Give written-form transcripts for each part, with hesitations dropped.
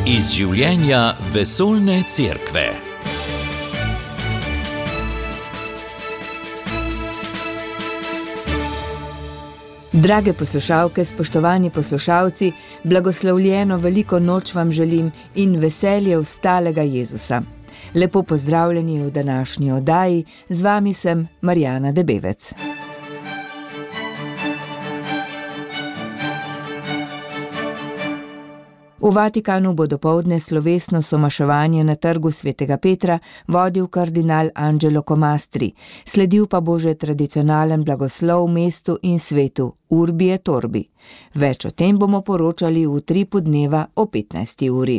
Iz življenja vesoljne cerkve. Drage poslušalke, spoštovani poslušalci, blagoslovljeno veliko noč vam želim in veselje vstalega Jezusa. Lepo pozdravljeni v današnji oddaji, z vami sem Marjana Debevec. V Vatikanu bo dopoldne slovesno somaševanje na trgu svetega Petra vodil kardinal Angelo Comastri, sledil pa bo že tradicionalen blagoslov mestu in svetu Urbi et Orbi. Več o tem bomo poročali v Utripu dneva o 15. uri.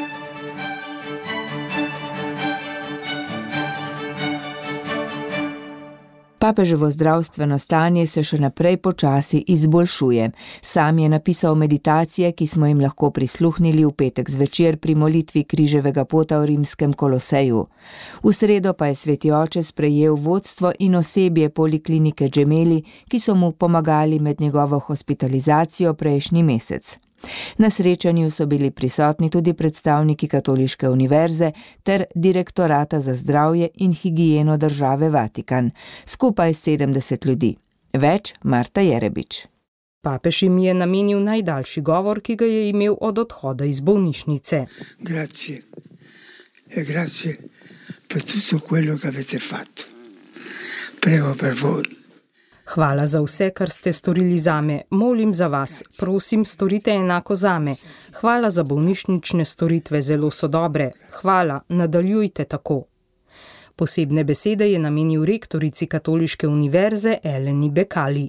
Papeževo zdravstveno stanje se še naprej počasi izboljšuje. Sam je napisal meditacije, ki smo jim lahko prisluhnili v petek zvečer pri molitvi križevega pota v rimskem Koloseju. V sredo pa je sveti oče sprejel vodstvo in osebje poliklinike Gemelli, ki so mu pomagali med njegovo hospitalizacijo prejšnji mesec. Na srečanju so bili prisotni tudi predstavniki Katoliške univerze ter Direktorata za zdravje in higieno države Vatikan, skupaj 70 ljudi. Več Marta Jerebič. Papež jim je namenil najdaljši govor, ki ga je imel od odhoda iz bolnišnice. Grazie. Grazie per tutto quello che avete fatto. Prego per voi. Hvala za vse, kar ste storili zame. Molim za vas. Prosim, storite enako zame. Hvala za bolnišnične storitve, zelo so dobre. Hvala, nadaljujte tako. Posebne besede je namenil rektorici Katoliške univerze Eleni Becali.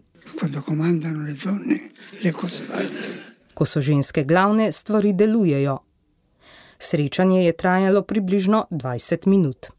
Ko so ženske glavne, stvari delujejo. Srečanje je trajalo približno 20 minut.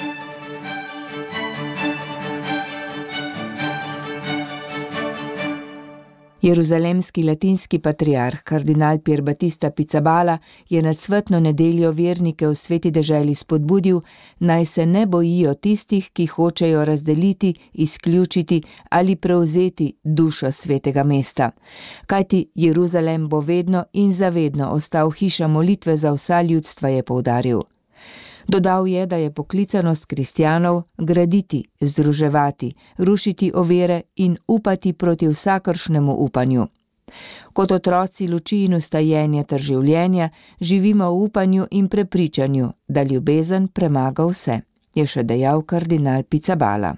Jeruzalemski latinski patriarh kardinal Pier Battista Pizzaballa je nad svetno nedeljo vernike v sveti deželi spodbudil, naj se ne bojijo tistih, ki hočejo razdeliti, izključiti ali prevzeti dušo svetega mesta. Kajti Jeruzalem bo vedno in zavedno ostal hiša molitve za vsa ljudstva, je poudaril. Dodal je, da je poklicanost kristjanov graditi, združevati, rušiti ovire in upati proti vsakršnemu upanju. Kot otroci luči in ustajenja ter življenja živimo v upanju in prepričanju, da ljubezen premaga vse, je še dejal kardinal Pizzaballa.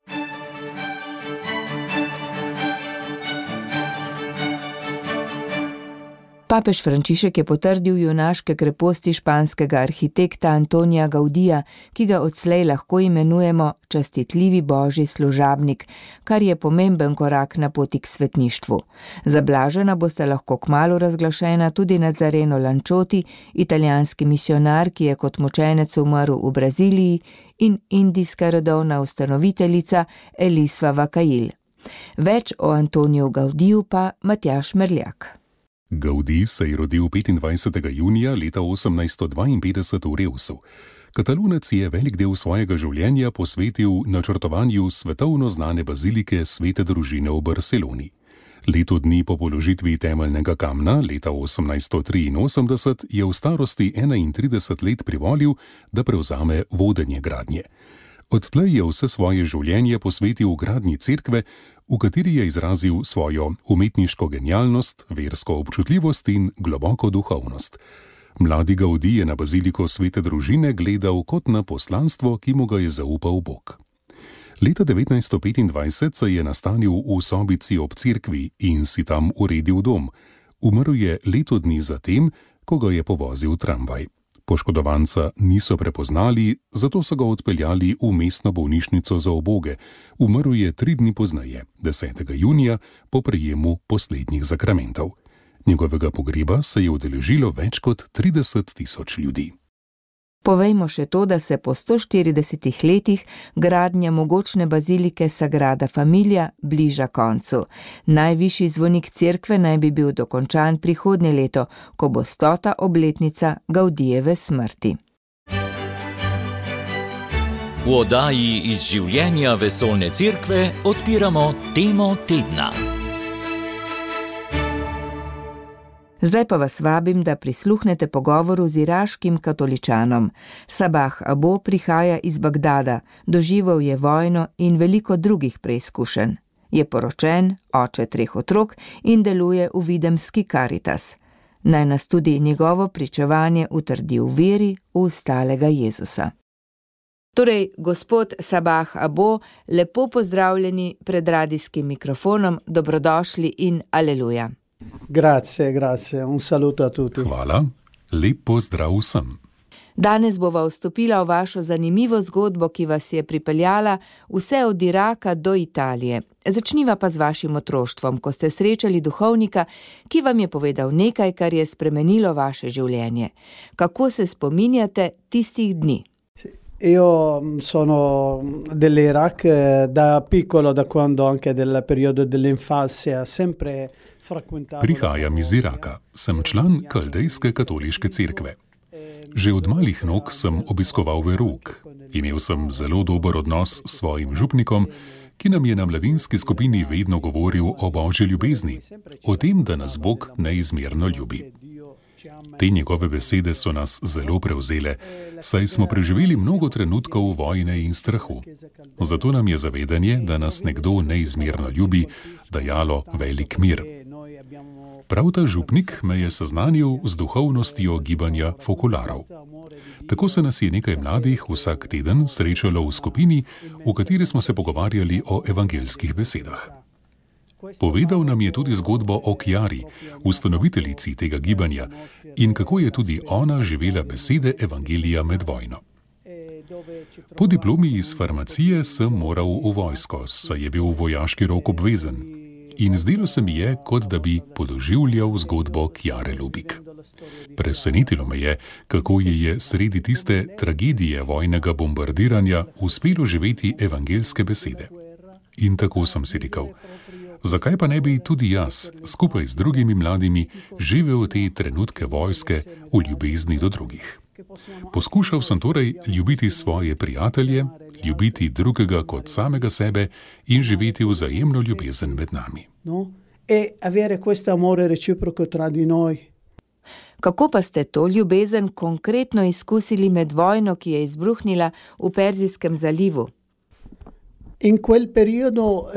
Papež Frančišek je potrdil junaške kreposti španskega arhitekta Antonija Gaudija, ki ga odslej lahko imenujemo častitljivi božji služabnik, kar je pomemben korak na poti k svetništvu. Zablažena bosta lahko kmalu razglašena tudi Nazareno Lancioti, italijanski misionar, ki je kot mučenec umrl v Braziliji, in indijska rodovna ustanoviteljica Elisva Vakail. Več o Antoniju Gaudiju pa Matjaž Merljak. Gaudí se je rodil 25. junija leta 1852 v Reusu. Katalunec je velik del svojega življenja posvetil načrtovanju svetovno znane bazilike Svete družine v Barceloni. Leto dni po položitvi temeljnega kamna, leta 1883, je v starosti 31 let privolil, da prevzame vodenje gradnje. Odtlej je vse svoje življenje posvetil gradnji cerkve, v kateri je izrazil svojo umetniško genialnost, versko občutljivost in globoko duhovnost. Mladi Gaudí je na baziliko Svete družine gledal kot na poslanstvo, ki mu ga je zaupal Bog. Leta 1925 se je nastanil v sobici ob cerkvi in si tam uredil dom. Umrl je leto dni zatem, ko ga je povozil tramvaj. Poškodovanca niso prepoznali, zato so ga odpeljali v mestno bolnišnico za uboge. Umrl je 3 dni pozneje, 10. junija, po prejemu poslednjih zakramentov. Njegovega pogreba se je udeležilo več kot 30.000 ljudi. Povejmo še to, da se po 140 letih gradnja mogočne bazilike Sagrada Familia bliža koncu. Najvišji zvonik cerkve naj bi bil dokončan prihodnje leto, ko bo 100. obletnica Gaudijeve smrti. V oddaji Iz življenja vesoljne cerkve odpiramo temo tedna. Zdaj pa vas vabim, da prisluhnete pogovoru z iraškim katoličanom. Sabah Abo prihaja iz Bagdada, doživel je vojno in veliko drugih preizkušenj. Je poročen, oče 3 otrok in deluje v Videmski Karitas. Naj nas tudi njegovo pričevanje utrdi v veri v ustalega Jezusa. Torej, gospod Sabah Abo, lepo pozdravljeni pred radijskim mikrofonom, dobrodošli in aleluja. Grazie, un saluto a tutti. Hvala, lep pozdrav vsem. Danes bova vstopila v vašo zanimivo zgodbo, ki vas je pripeljala vse od Iraka do Italije. Začniva pa z vašim otroštvom, ko ste srečali duhovnika, ki vam je povedal nekaj, kar je spremenilo vaše življenje. Kako se spominjate tistih dni? Io sono dell'Iraq da piccolo, da quando anche del periodo dell'infanzia, sempre frequentavo. Prihajam iz Iraka, sem član Kaldejske katoliške cerkve. Že od malih nog sem obiskoval verouk. Imel sem zelo dober odnos s svojim župnikom, ki nam je na mladinski skupini vedno govoril o božji ljubezni, o tem, da nas Bog neizmerno ljubi. Te njegove besede so nas zelo prevzele, saj smo preživeli mnogo trenutkov vojne in strahu. Zato nam je zavedanje, da nas nekdo neizmerno ljubi, dajalo velik mir. Prav ta župnik me je seznanil z duhovnostjo gibanja fokularov. Tako se nas je nekaj mladih vsak teden srečalo v skupini, v kateri smo se pogovarjali o evangeljskih besedah. Povedal nam je tudi zgodbo o Chiari, ustanoviteljici tega gibanja, in kako je tudi ona živela besede evangelija med vojno. Po diplomi iz farmacije sem moral v vojsko, saj je bil vojaški rok obvezen. In zdelo se mi je, kot da bi podoživljal zgodbo Chiare Lubik. Presenetilo me je, kako je sredi tiste tragedije vojnega bombardiranja uspelo živeti evangeljske besede. In tako sem si rekel, zakaj pa ne bi tudi jaz, skupaj z drugimi mladimi, živel te trenutke vojske v ljubezni do drugih. Poskušal sem torej ljubiti svoje prijatelje, ljubiti drugega kot samega sebe in živeti vzajemno ljubezen med nami. Kako pa ste to ljubezen konkretno izkusili med vojno, ki je izbruhnila v Perzijskem zalivu? In quel periodo,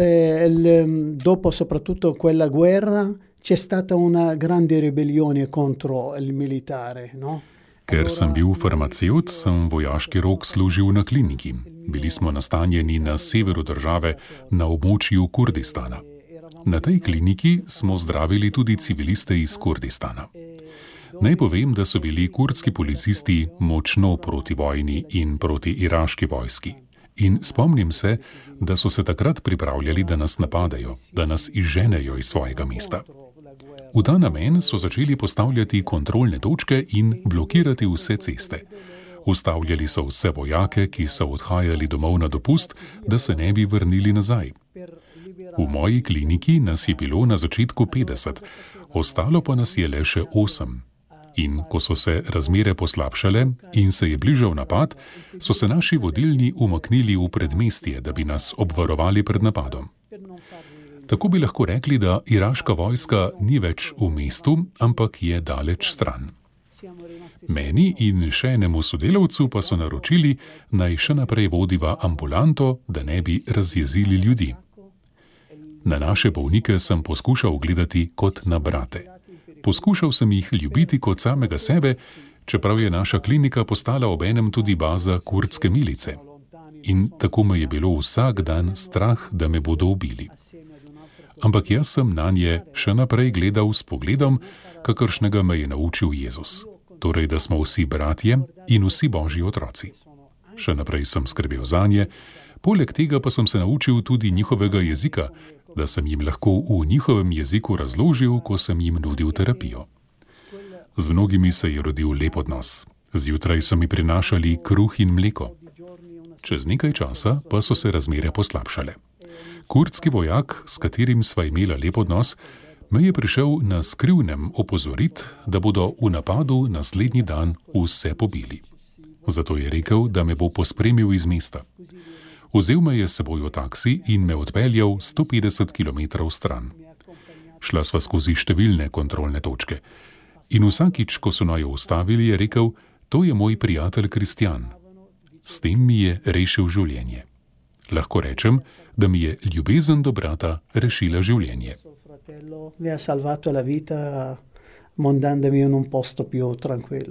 dopo soprattutto quella guerra, c'è stata una grande ribellione contro il militare, no? Ker sem bil farmacevt, sem vojaški rok služil na kliniki. Bili smo nastanjeni na severu države, na območju Kurdistana. Na tej kliniki smo zdravili tudi civiliste iz Kurdistana. Naj povem, da so bili kurdski policisti močno proti vojni in proti iraški vojski. In spomnim se, da so se takrat pripravljali, da nas napadajo, da nas izženejo iz svojega mesta. V ta namen so začeli postavljati kontrolne točke in blokirati vse ceste. Ustavljali so vse vojake, ki so odhajali domov na dopust, da se ne bi vrnili nazaj. V moji kliniki nas je bilo na začetku 50, ostalo pa nas je le še 8. In ko so se razmere poslabšale in se je bližal napad, so se naši vodilni umaknili v predmestje, da bi nas obvarovali pred napadom. Tako bi lahko rekli, da iraška vojska ni več v mestu, ampak je daleč stran. Meni in še enemu sodelavcu pa so naročili, naj še naprej vodiva ambulanto, da ne bi razjezili ljudi. Na naše bolnike sem poskušal gledati kot na brate. Poskušal sem jih ljubiti kot samega sebe, čeprav je naša klinika postala obenem tudi baza kurdske milice. In tako me je bilo vsak dan strah, da me bodo ubili. Ampak jaz sem nanje še naprej gledal s pogledom, kakršnega me je naučil Jezus. Torej, da smo vsi bratje in vsi božji otroci. Še naprej sem skrbel zanje, poleg tega pa sem se naučil tudi njihovega jezika, da sem jim lahko v njihovem jeziku razložil, ko sem jim nudil terapijo. Z mnogimi se je rodil lep odnos. Zjutraj so mi prinašali kruh in mleko. Čez nekaj časa pa so se razmere poslabšale. Kurdski vojak, s katerim sva imela lep odnos, me je prišel na skrivnem opozorit, da bodo v napadu naslednji dan vse pobili. Zato je rekel, da me bo pospremil iz mesta. Vzel me je s seboj v taksi in me odpeljal 150 km stran. Šla sva skozi številne kontrolne točke. In vsakič, ko so naju ustavili, je rekel: to je moj prijatelj Kristjan. S tem mi je rešil življenje. Lahko rečem, da mi je ljubezen do brata rešila življenje. Mi ha salvato la vita, mandandomi in un posto più tranquillo.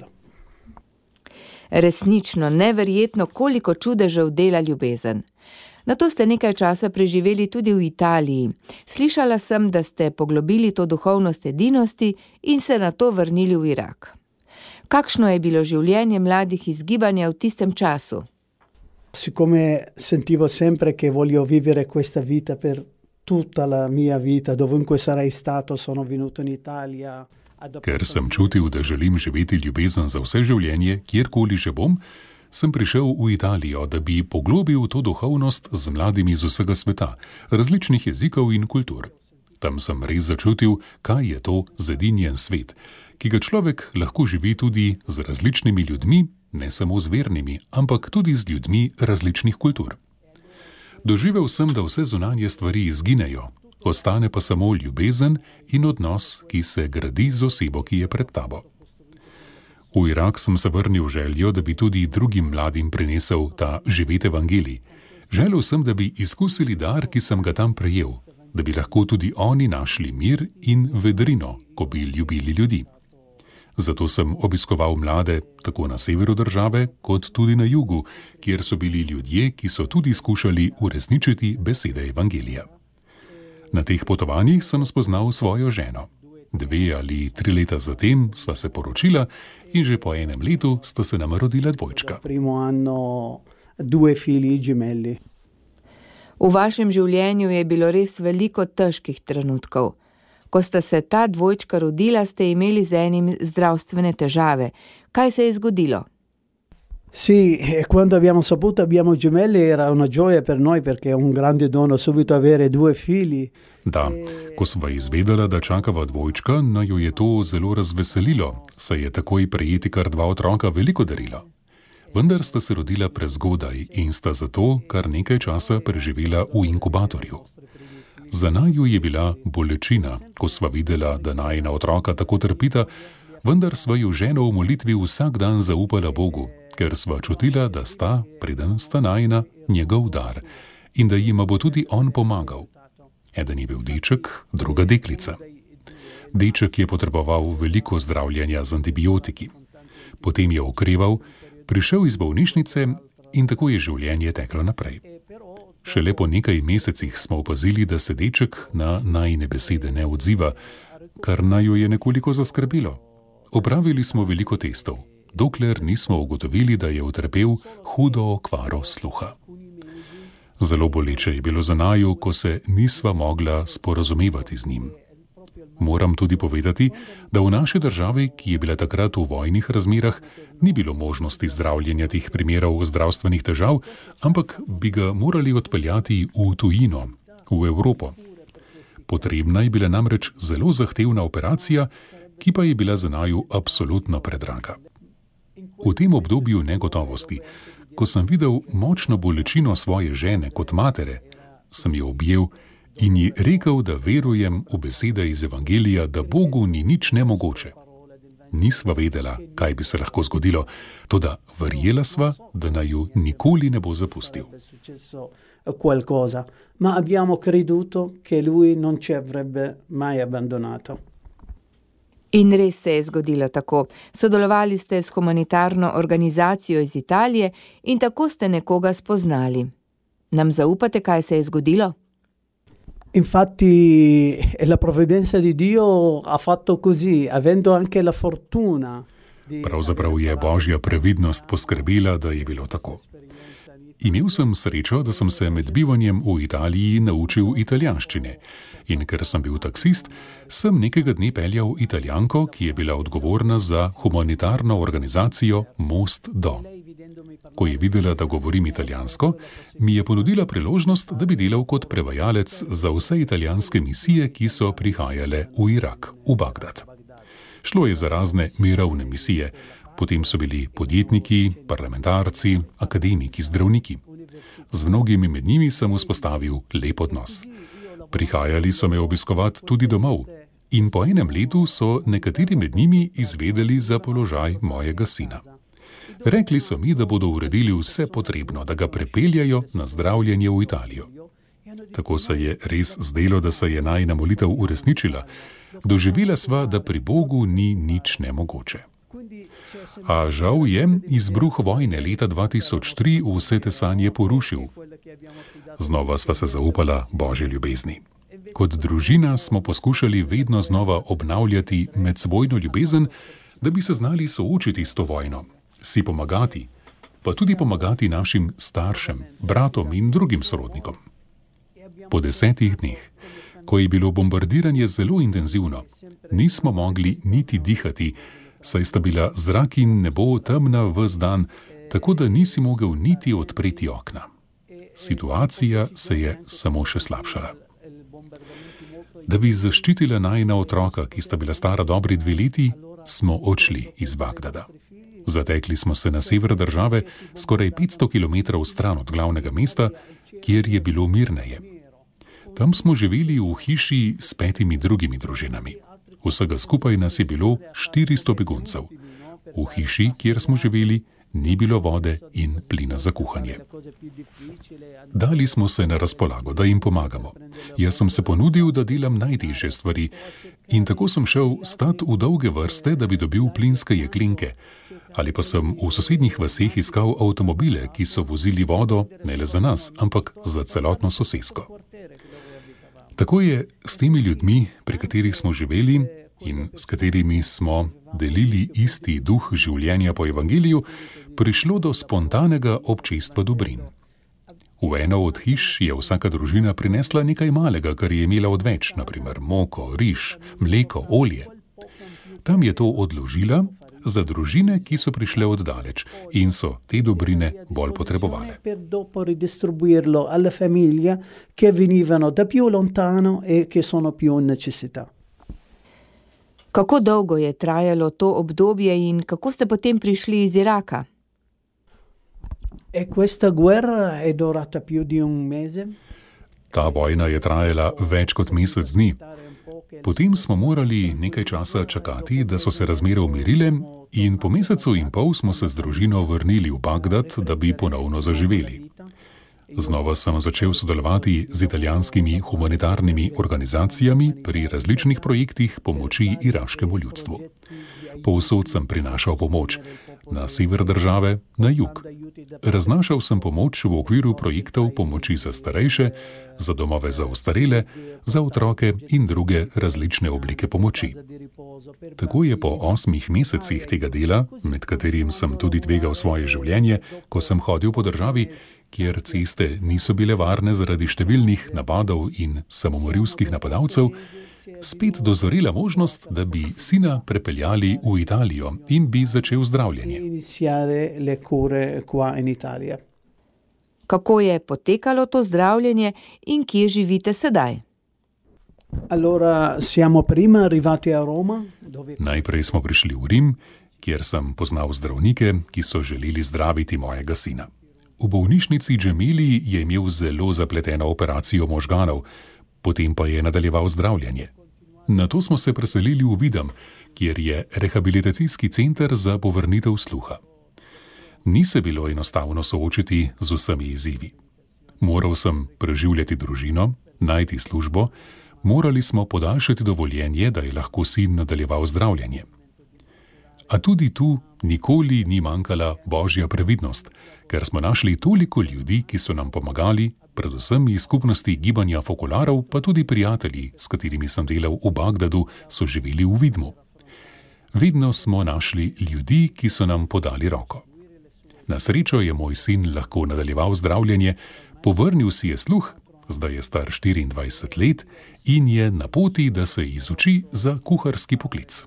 Resnično neverjetno, koliko čudežev dela ljubezen. Nato ste nekaj časa preživeli tudi v Italiji. Slišala sem, da ste poglobili to duhovnost edinosti in se nato vrnili v Irak. Kakšno je bilo življenje mladih iz gibanja v tistem času? Siccome sentivo sempre che voglio vivere questa vita per tutta la mia vita, dovunque sarei stato, sono venuto in Italia. Ker sem čutil, da želim živeti ljubezen za vse življenje, kjerkoli že bom, sem prišel v Italijo, da bi poglobil to duhovnost z mladimi iz vsega sveta, različnih jezikov in kultur. Tam sem res začutil, kaj je to zedinjen svet, ki ga človek lahko živi tudi z različnimi ljudmi, ne samo z vernimi, ampak tudi z ljudmi različnih kultur. Doživel sem, da vse zunanje stvari izginejo, ostane pa samo ljubezen in odnos, ki se gradi z osebo, ki je pred tabo. V Irak sem se vrnil željo, da bi tudi drugim mladim prinesel ta živet evangelij. Želel sem, da bi izkusili dar, ki sem ga tam prejel, da bi lahko tudi oni našli mir in vedrino, ko bi ljubili ljudi. Zato sem obiskoval mlade tako na severu države, kot tudi na jugu, kjer so bili ljudje, ki so tudi skušali uresničiti besede evangelija. Na teh potovanjih sem spoznal svojo ženo. 2 ali 3 leta zatem sva se poročila in že po 1 letu sta se nama rodila dvojčka. V vašem življenju je bilo res veliko težkih trenutkov. Ko sta se ta dvojčka rodila, ste imeli z enim zdravstvene težave. Kaj se je zgodilo? Sì, quando abbiamo saputo abbiamo gemelli era una gioia per noi perché è un grande dono subito avere 2 figli. Da, ko sva izvedela, da čakava dvojčka, naju je to zelo razveselilo, saj je takoj prejeti kar 2 otroka veliko darilo. Vendar sta se rodila prezgodaj in sta zato kar nekaj časa preživela v inkubatorju. Za naju je bila bolečina, ko sva videla, da najina otroka tako trpita, vendar sva ju ženo v molitvi vsak dan zaupala Bogu, ker sva čutila, da sta, preden sta najina, njegov dar in da jima bo tudi on pomagal. Eden je bil deček, druga deklica. Deček je potreboval veliko zdravljenja z antibiotiki. Potem je okreval, prišel iz bolnišnice in tako je življenje teklo naprej. Šele po nekaj mesecih smo opazili, da se deček na najine besede ne odziva, kar naju je nekoliko zaskrbelo. Opravili smo veliko testov, dokler nismo ugotovili, da je utrpel hudo okvaro sluha. Zelo boleče je bilo za naju, ko se nisva mogla sporazumevati z njim. Moram tudi povedati, da v naši državi, ki je bila takrat v vojnih razmerah, ni bilo možnosti zdravljenja teh primerov zdravstvenih težav, ampak bi ga morali odpeljati v tujino, v Evropo. Potrebna je bila namreč zelo zahtevna operacija, ki pa je bila za naju absolutno predraga. V tem obdobju negotovosti, ko sem videl močno bolečino svoje žene kot matere, sem jo objel in ji rekel, da verujem v besede iz evangelija, da Bogu ni nič nemogoče. Nisva vedela, kaj bi se lahko zgodilo, toda verjela sva, da naju nikoli ne bo zapustil. Ma abbiamo creduto che lui non ci avrebbe mai abbandonato. In res se je zgodilo tako. Sodelovali ste s humanitarno organizacijo iz Italije in tako ste nekoga spoznali. Nam zaupate, kaj se je zgodilo? Infatti la provvidenza di Dio ha fatto così, avendo anche la fortuna. Pravzaprav je Božja previdnost poskrbela, da je bilo tako. Imel sem srečo, da sem se med bivanjem v Italiji naučil italijanščine. In ker sem bil taksist, sem nekega dne peljal Italijanko, ki je bila odgovorna za humanitarno organizacijo Most do. Ko je videla, da govorim italijansko, mi je ponudila priložnost, da bi delal kot prevajalec za vse italijanske misije, ki so prihajale v Irak, v Bagdad. Šlo je za razne mirovne misije, potem so bili podjetniki, parlamentarci, akademiki, zdravniki. Z mnogimi med njimi sem vzpostavil lep odnos. Prihajali so me obiskovati tudi domov In po enem letu so nekateri med njimi izvedeli za položaj mojega sina. Rekli so mi, da bodo uredili vse potrebno, da ga prepeljajo na zdravljenje v Italijo. Tako se je res zdelo, da se je najina molitev uresničila. Doživela sva, da pri Bogu ni nič nemogoče. A žal je izbruh vojne leta 2003 vse te sanje porušil. Znova sva se zaupala Božji ljubezni. Kot družina smo poskušali vedno znova obnavljati medsebojno ljubezen, da bi se znali soočiti s to vojno, si pomagati, pa tudi pomagati našim staršem, bratom in drugim sorodnikom. Po 10 dneh, ko je bilo bombardiranje zelo intenzivno, nismo mogli niti dihati, saj sta bila zrak in nebo temna ves dan, tako da nisi mogel niti odpreti okna. Situacija se je samo še slabšala. Da bi zaščitila najina otroka, ki sta bila stara dobri 2 leti, smo odšli iz Bagdada. Zatekli smo se na sever države, skoraj 500 km stran od glavnega mesta, kjer je bilo mirneje. Tam smo živeli v hiši s 5 drugimi družinami. Vsega skupaj nas je bilo 400 beguncev. V hiši, kjer smo živeli, ni bilo vode in plina za kuhanje. Dali smo se na razpolago, da jim pomagamo. Jaz sem se ponudil, da delam najtežje stvari in tako sem šel stat v dolge vrste, da bi dobil plinske jeklenke. Ali pa sem v sosednjih vaseh iskal avtomobile, ki so vozili vodo ne le za nas, ampak za celotno sosesko. Tako je s temi ljudmi, pri katerih smo živeli in s katerimi smo delili isti duh življenja po evangeliju, prišlo do spontanega občestva dobrin. V eno od hiš je vsaka družina prinesla nekaj malega, kar je imela odveč, naprimer moko, riž, mleko, olje. Tam je to odložila za družine, ki so prišle od daleč in so te dobrine bolj potrebovale. Per dopo ridistribuirlo alle famiglie che venivano da più lontano e che sono più in necessità. Kako dolgo je trajalo to obdobje in kako ste potem prišli iz Iraka? E questa guerra è durata più di un mese. Ta vojna je trajala več kot mesec dni. Potem smo morali nekaj časa čakati, da so se razmere umirile in po mesecu in pol smo se z družino vrnili v Bagdad, da bi ponovno zaživeli. Znova sem začel sodelovati z italijanskimi humanitarnimi organizacijami pri različnih projektih pomoči iraškemu ljudstvu. Povsod sem prinašal pomoč, na sever države, na jug. Raznašal sem pomoč v okviru projektov pomoči za starejše, za domove za ostarele, za otroke in druge različne oblike pomoči. Tako je po 8 mesecih tega dela, med katerim sem tudi tvegal svoje življenje, ko sem hodil po državi, kjer ceste niso bile varne zaradi številnih napadov in samomorilskih napadalcev, spet dozorela možnost, da bi sina prepeljali v Italijo in bi začel zdravljenje. Kako je potekalo to zdravljenje in kje živite sedaj? Najprej smo prišli v Rim, kjer sem poznal zdravnike, ki so želeli zdraviti mojega sina. V bolnišnici Gemelli je imel zelo zapleteno operacijo možganov, potem pa je nadaljeval zdravljenje. Nato smo se preselili v Videm, kjer je rehabilitacijski center za povrnitev sluha. Ni se bilo enostavno soočiti z vsemi izzivi. Moral sem preživljati družino, najti službo, morali smo podaljšati dovoljenje, da je lahko sin nadaljeval zdravljenje. A tudi tu nikoli ni manjkala Božja previdnost, ker smo našli toliko ljudi, ki so nam pomagali, predvsem iz skupnosti gibanja fokularov, pa tudi prijatelji, s katerimi sem delal v Bagdadu, so živeli v Vidmu. Vedno smo našli ljudi, ki so nam podali roko. Na srečo je moj sin lahko nadaljeval zdravljenje, povrnil si je sluh, zdaj je star 24 let in je na poti, da se izuči za kuharski poklic.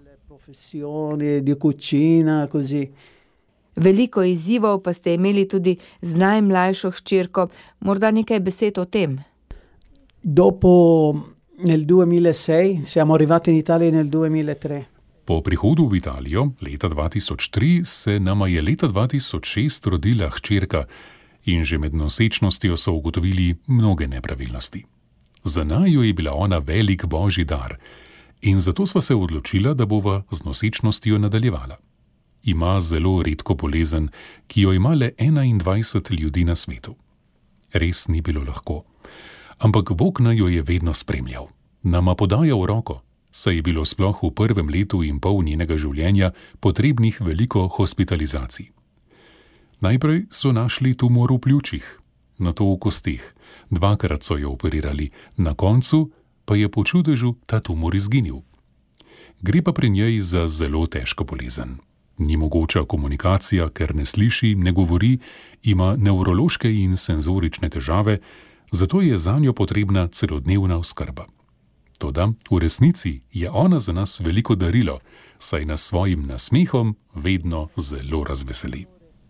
Veliko izzivov pa ste imeli tudi z najmlajšo hčerko, morda nekaj besed o tem. Dopo nel 2006 siamo arrivati in Italia nel 2003. Po prihodu v Italijo leta 2003 se nama je leta 2006 rodila hčerka in že med nosečnostjo so ugotovili mnoge nepravilnosti. Za naju je bila ona velik božji dar In zato sva se odločila, da bova z nosečnostjo nadaljevala. Ima zelo redko bolezen, ki jo ima le 21 ljudi na svetu. Res ni bilo lahko. Ampak Bog naj jo je vedno spremljal. Nama podajal roko, saj je bilo sploh v prvem letu in pol njenega življenja potrebnih veliko hospitalizacij. Najprej so našli tumor v pljučih, nato v kosteh, 2krat so jo operirali, na koncu pa je po čudežu ta tumor izginil. Gre pa pri njej za zelo težko bolezen. Ni mogoča komunikacija, ker ne sliši, ne govori, ima nevrološke in senzorične težave, zato je zanjo potrebna celodnevna oskrba. Toda v resnici je ona za nas veliko darilo, saj nas svojim nasmehom vedno zelo razveseli.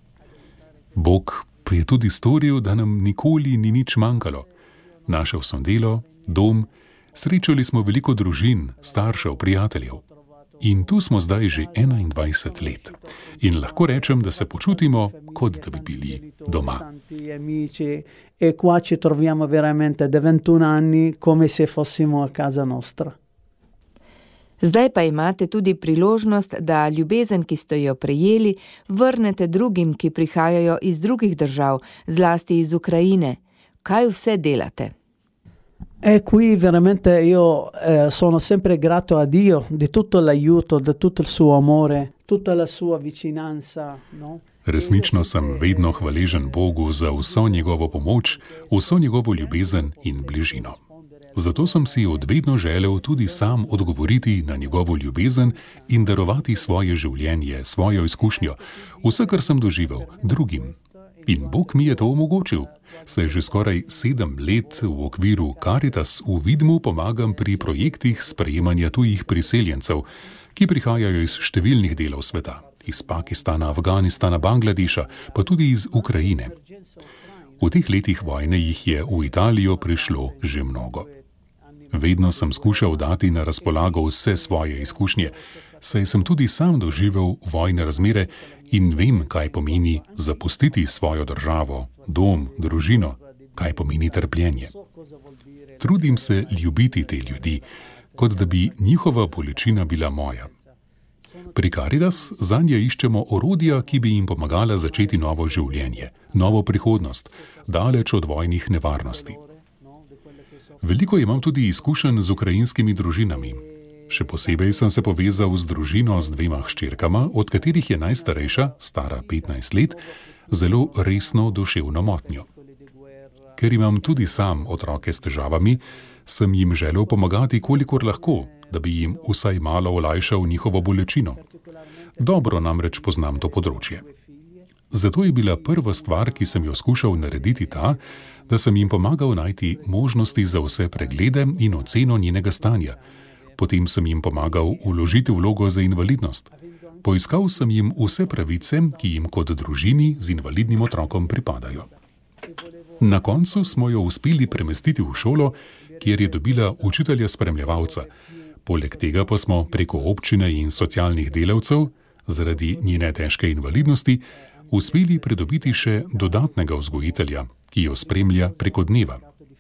Bog pa je tudi storil, da nam nikoli ni nič manjkalo. Našel sem delo, dom, srečali smo veliko družin, staršev, prijateljev. In tu smo zdaj že 21 let. In lahko rečem, da se počutimo, kot da bi bili doma. E qua ci troviamo veramente da 21 anni come se fossimo a casa nostra. Zdaj pa imate tudi priložnost, da ljubezen, ki ste jo prejeli, vrnete drugim, ki prihajajo iz drugih držav, zlasti iz Ukrajine. Kaj vse delate? E qui veramente io sono sempre grato a Dio di tutto l'aiuto, di tutto il suo amore, tutta la sua vicinanza, no? Resnično sem vedno hvaležen Bogu za vso njegovo pomoč, vso njegovo ljubezen in bližino. Zato sem si odvedno želel tudi sam odgovoriti na njegovo ljubezen in darovati svoje življenje, svojo izkušnjo, vse, kar sem doživel, drugim. In Bog mi je to omogočil. Saj že skoraj 7 let v okviru Caritas v Vidmu pomagam pri projektih sprejemanja tujih priseljencev, ki prihajajo iz številnih delov sveta, iz Pakistana, Afganistana, Bangladeša, pa tudi iz Ukrajine. V teh letih vojne jih je v Italijo prišlo že mnogo. Vedno sem skušal dati na razpolago vse svoje izkušnje, saj sem tudi sam doživel vojne razmere in vem, kaj pomeni zapustiti svojo državo, dom, družino, kaj pomeni trpljenje. Trudim se ljubiti te ljudi, kot da bi njihova bolečina bila moja. Pri Caritas zanje iščemo orodja, ki bi jim pomagala začeti novo življenje, novo prihodnost, daleč od vojnih nevarnosti. Veliko imam tudi izkušenj z ukrajinskimi družinami. Še posebej sem se povezal z družino z 2 hčerkama, od katerih je najstarejša, stara 15 let, zelo resno duševno motnjo. Ker imam tudi sam otroke s težavami, sem jim želel pomagati, kolikor lahko, da bi jim vsaj malo olajšal njihovo bolečino. Dobro namreč poznam to področje. Zato je bila prva stvar, ki sem jo skušal narediti ta, da sem jim pomagal najti možnosti za vse preglede in oceno njenega stanja. Potem sem jim pomagal vložiti vlogo za invalidnost. Poiskal sem jim vse pravice, ki jim kot družini z invalidnim otrokom pripadajo. Na koncu smo jo uspeli premestiti v šolo, kjer je dobila učitelja spremljevalca. Poleg tega pa smo preko občine in socialnih delavcev, zaradi njene težke invalidnosti, uspeli pridobiti še dodatnega vzgojitelja, ki jo spremlja preko dneva.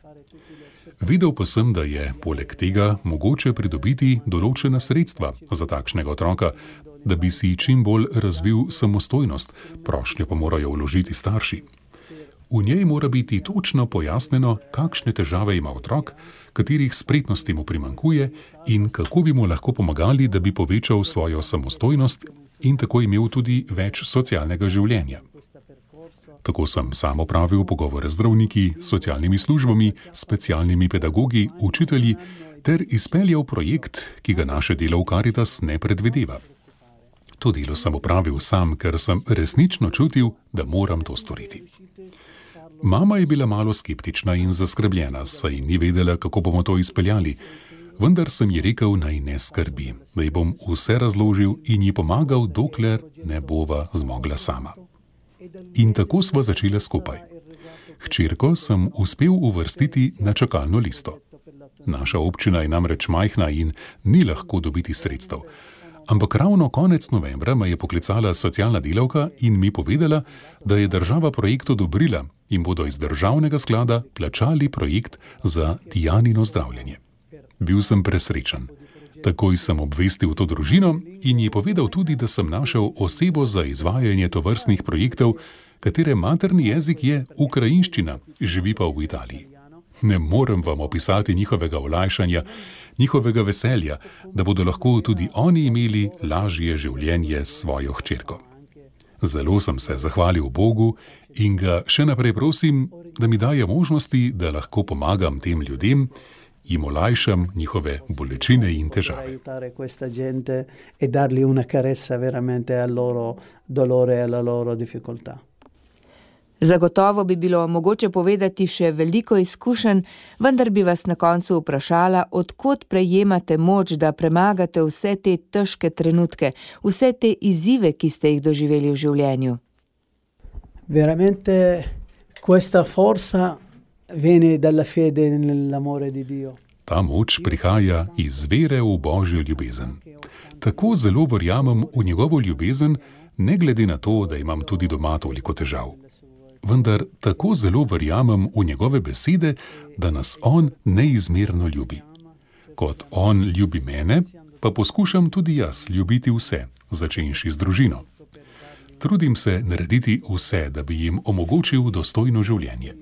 Vedel pa sem, da je poleg tega mogoče pridobiti določena sredstva za takšnega otroka, da bi si čim bolj razvil samostojnost, prošnjo pa morajo vložiti starši. V njej mora biti točno pojasnjeno, kakšne težave ima otrok, katerih spretnosti mu primanjkuje in kako bi mu lahko pomagali, da bi povečal svojo samostojnost in tako imel tudi več socialnega življenja. Tako sem sam opravil pogovore z zdravniki, socialnimi službami, specialnimi pedagogi, učitelji ter izpeljal projekt, ki ga naše delo v Caritas ne predvideva. To delo sem opravil sam, ker sem resnično čutil, da moram to storiti. Mama je bila malo skeptična in zaskrbljena, saj ni vedela, kako bomo to izpeljali, vendar sem ji rekel, naj ne skrbi, da ji bom vse razložil in ji pomagal, dokler ne bova zmogla sama. In tako sva začela skupaj. Hčerko sem uspel uvrstiti na čakalno listo. Naša občina je namreč majhna in ni lahko dobiti sredstev. Ampak ravno konec novembra me je poklicala socialna delavka in mi povedala, da je država projekt odobrila in bodo iz državnega sklada plačali projekt za Tijanino zdravljenje. Bil sem presrečen. Takoj sem obvestil to družino in ji povedal tudi, da sem našel osebo za izvajanje tovrstnih projektov, katere materni jezik je ukrajinščina, živi pa v Italiji. Ne morem vam opisati njihovega olajšanja, njihovega veselja, da bodo lahko tudi oni imeli lažje življenje s svojo hčerko. Zelo sem se zahvalil Bogu in ga še naprej prosim, da mi daje možnosti, da lahko pomagam tem ljudem, jim olajšam njihove bolečine in težave. Zagotovo bi bilo mogoče povedati še veliko izkušenj, vendar bi vas na koncu vprašala, od kod prejemate moč, da premagate vse te težke trenutke, vse te izzive, ki ste jih doživeli v življenju. Veramente questa forza viene dalla fede nell'amore di Dio. Ta moč prihaja iz vere v Božjo ljubezen. Tako zelo verjamem v njegovo ljubezen, ne glede na to, da imam tudi doma toliko težav. Vendar tako zelo verjamem v njegove besede, da nas on neizmerno ljubi. Kot on ljubi mene, pa poskušam tudi jaz ljubiti vse, začenši z družino. Trudim se narediti vse, da bi jim omogočil dostojno življenje.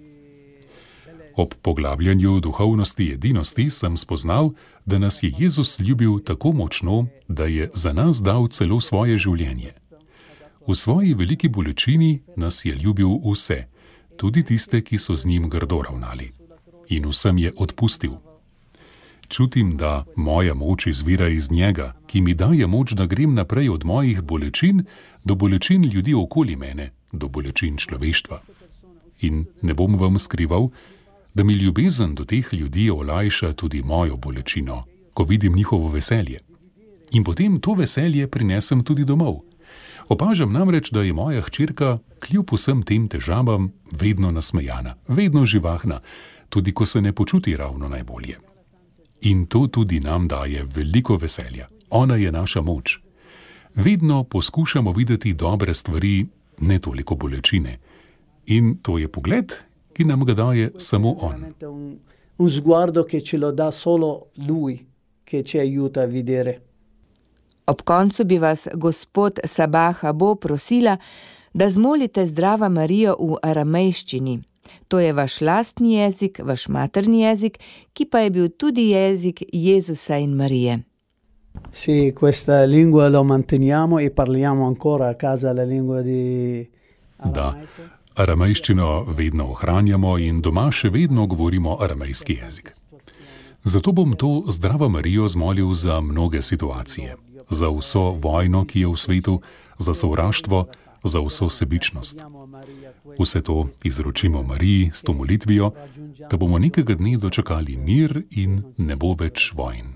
Ob poglabljanju duhovnosti edinosti sem spoznal, da nas je Jezus ljubil tako močno, da je za nas dal celo svoje življenje. V svoji veliki bolečini nas je ljubil vse, tudi tiste, ki so z njim grdo ravnali. In vsem je odpustil. Čutim, da moja moč izvira iz njega, ki mi daje moč, da grem naprej od mojih bolečin do bolečin ljudi okoli mene, do bolečin človeštva. In ne bom vam skrival, da mi ljubezen do teh ljudi olajša tudi mojo bolečino, ko vidim njihovo veselje. In potem to veselje prinesem tudi domov. Opažam namreč, da je moja hčerka kljub vsem tem težavam vedno nasmejana, vedno živahna, tudi ko se ne počuti ravno najbolje. In to tudi nam daje veliko veselja. Ona je naša moč. Vedno poskušamo videti dobre stvari, ne toliko bolečine. In to je pogled, ki nam ga daje samo on. Un sguardo che ce lo dà solo lui, che ci aiuta a vedere. Ob koncu bi vas gospod Sabaha Bo prosila, da zmolite Zdrava Marijo v aramejščini. To je vaš lastni jezik, vaš materni jezik, ki pa je bil tudi jezik Jezusa in Marije. Sì, questa lingua lo manteniamo e parliamo ancora a casa la lingua di aramaico. Da, aramejščino vedno ohranjamo in doma še vedno govorimo aramejski jezik. Zato bom to Zdravo Marijo zmolil za mnoge situacije. Za vso vojno, ki je v svetu, za sovraštvo, za vso sebičnost. Vse to izročimo Mariji s to molitvijo, da bomo nekega dne dočakali mir in ne bo več vojn.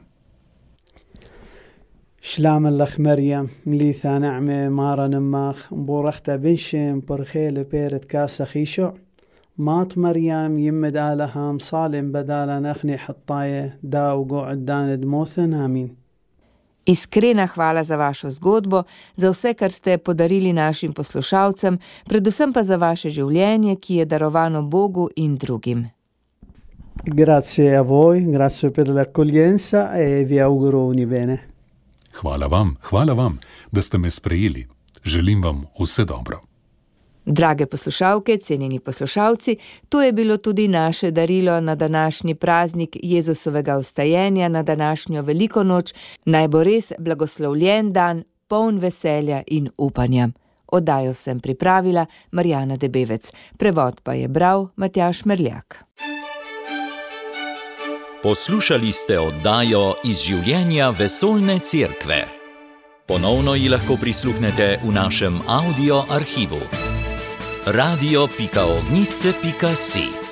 Šlam Allah Maryam, mlitha na'me mara namah, borahta binshim porkhele peret kasa khisho, mat Maryam yimmed alaham salim badala nakhni hattaye da ugu'ad daned mothan amin. Iskrena hvala za vašo zgodbo, za vse, kar ste podarili našim poslušalcem, predvsem pa za vaše življenje, ki je darovano Bogu in drugim. Grazie a voi, grazie per l'accoglienza e vi auguro ogni bene. Hvala vam, da ste me sprejeli. Želim vam vse dobro. Drage poslušalke, cenjeni poslušalci, to je bilo tudi naše darilo na današnji praznik Jezusovega vstajenja, na današnjo veliko noč. Naj bo res blagoslovljen dan, poln veselja in upanja. Oddajo sem pripravila Marjana Debevec, prevod pa je bral Matjaž Merljak. Poslušali ste oddajo iz življenja Vesoljne cerkve. Ponovno ji lahko prisluhnete v našem audio arhivu. radio.ognisce.si